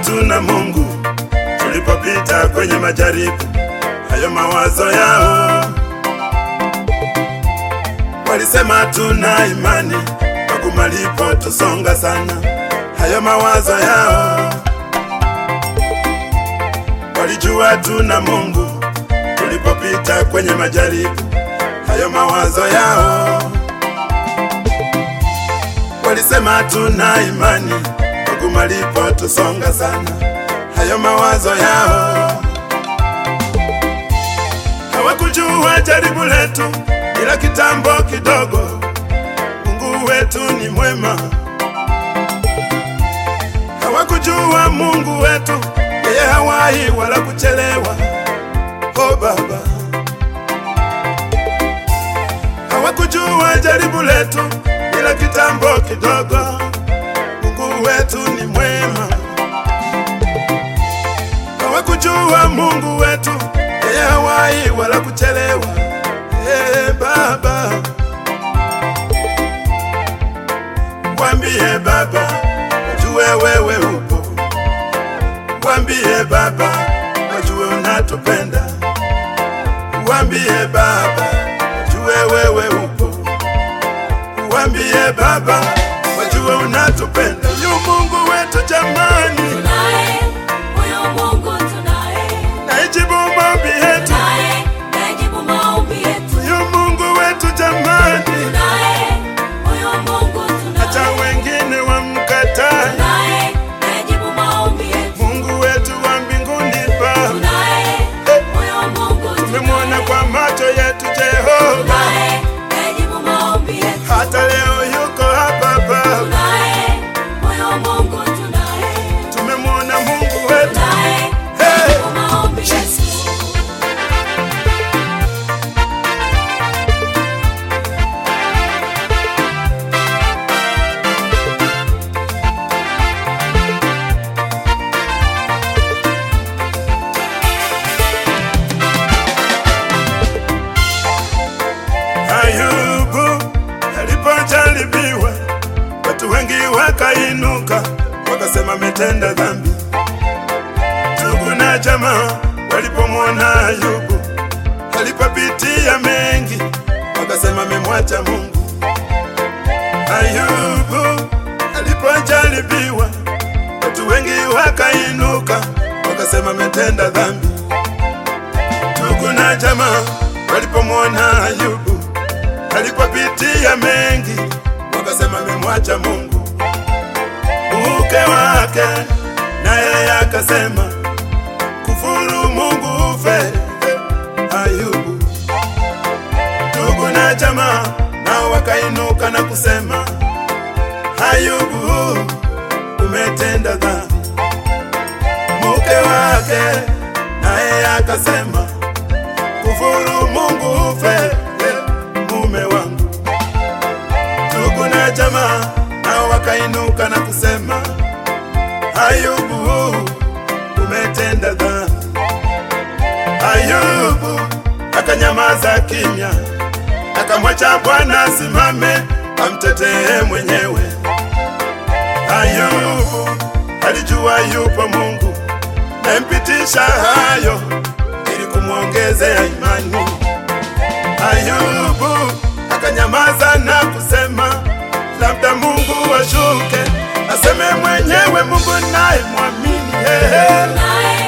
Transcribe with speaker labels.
Speaker 1: tu na Mungu tulipopita kwenye majaribu. Hayo mawazo yao walisema tuna imani, kwa malipo tusonga sana. Hayo mawazo yao walijua tuna Mungu tulipopita kwenye majaribu. Hayo mawazo yao walisema tuna imani, kwa malipo tusonga sana. Hayo mawazo yao hawakujua jaribu letu ila kitambo kidogo. Mungu wetu ni mwema. Hawakujua Mungu wetu yeye hawahi wala kuchelewa. Oh Baba, hawakujua jaribu letu ila kitambo kidogo. Mungu wetu ni mwema. Hawakujua Mungu wetu yeye hawahi wala kuchelewa. Baba, wambie Baba, wajue wewe upo. Wambie Baba, wajue unatupenda. Wambie Baba, wajue wewe upo. Wambie Baba, wajue unatupenda. Yu Mungu wetu jamani,
Speaker 2: tunaye huyo Mungu, tunaye
Speaker 1: naijibu maombi yetu.
Speaker 2: najibu maombi yetu.
Speaker 1: Yu Mungu wetu jamani,
Speaker 2: Tunaye huyo Mungu, tunaye
Speaker 1: hata wengine wamkataa.
Speaker 2: tunaye najibu maombi yetu.
Speaker 1: Mungu wetu wa mbinguni Baba,
Speaker 2: Tunaye huyo Mungu,
Speaker 1: tumemwona kwa macho yetu Jehova.
Speaker 2: tunaye najibu maombi yetu.
Speaker 1: Hata leo yuko hapa Baba,
Speaker 2: Tunaye huyo Mungu, tunaye
Speaker 1: tumemwona Mungu wetu.
Speaker 2: tunaye najibu maombi yetu.
Speaker 1: Ayubu alipojaribiwa, watu wengi wakainuka wakasema ametenda dhambi. Ndugu na jamaa walipomwona Ayubu alipopitia mengi, wakasema amemwacha Mungu. Ayubu alipojaribiwa, watu wengi wakainuka wakasema ametenda dhambi. Ndugu na jamaa walipomwona Ayubu alipopitia mengi, wakasema amemwacha Mungu. Mke wake naye akasema kufuru Mungu ufe. Ayubu, ndugu na jamaa nao wakainuka na kusema, Ayubu umetenda dhambi. Mke wake naye akasema kufuru Mungu ufe, mume wangu. Ndugu na jamaa nao wakainuka na kusema, Ayubu umetenda dhambi. Ayubu akanyamaza kimya, akamwacha Bwana asimame amtetee mwenyewe. Ayubu alijua yupo Mungu nampitisha hayo ili kumwongezea imani. Ayubu akanyamaza na kusema, labda Mungu ashuke aseme mwenyewe, Mungu naye mwamini.
Speaker 2: Tunaye